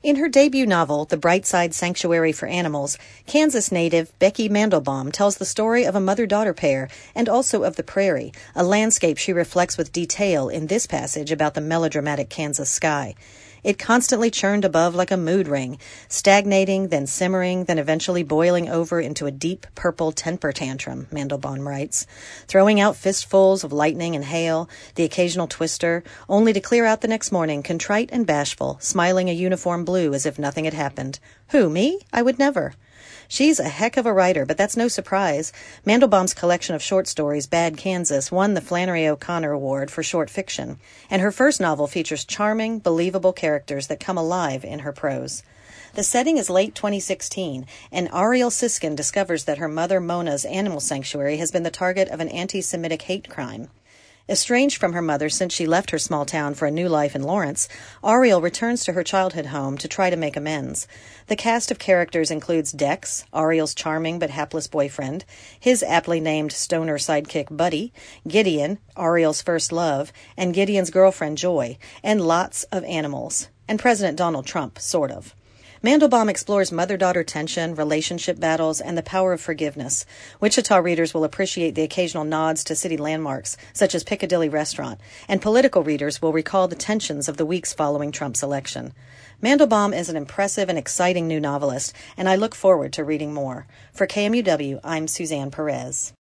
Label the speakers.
Speaker 1: In her debut novel, The Brightside Sanctuary for Animals, Kansas native Becky Mandelbaum tells the story of a mother-daughter pair and also of the prairie, a landscape she reflects with detail in this passage about the melodramatic Kansas sky. It constantly churned above like a mood ring, stagnating, then simmering, then eventually boiling over into a deep purple temper tantrum, Mandelbaum writes, throwing out fistfuls of lightning and hail, the occasional twister, only to clear out the next morning, contrite and bashful, smiling a uniform blue as if nothing had happened. Who, me? I would never. She's a heck of a writer, but that's no surprise. Mandelbaum's collection of short stories, Bad Kansas, won the Flannery O'Connor Award for short fiction, and her first novel features charming, believable characters that come alive in her prose. The setting is late 2016, and Ariel Siskin discovers that her mother Mona's animal sanctuary has been the target of an anti-Semitic hate crime. Estranged from her mother since she left her small town for a new life in Lawrence, Ariel returns to her childhood home to try to make amends. The cast of characters includes Dex, Ariel's charming but hapless boyfriend, his aptly named stoner sidekick Buddy, Gideon, Ariel's first love, and Gideon's girlfriend Joy, and lots of animals. And President Donald Trump, sort of. Mandelbaum explores mother-daughter tension, relationship battles, and the power of forgiveness. Wichita readers will appreciate the occasional nods to city landmarks, such as Piccadilly Restaurant, and political readers will recall the tensions of the weeks following Trump's election. Mandelbaum is an impressive and exciting new novelist, and I look forward to reading more. For KMUW, I'm Suzanne Perez.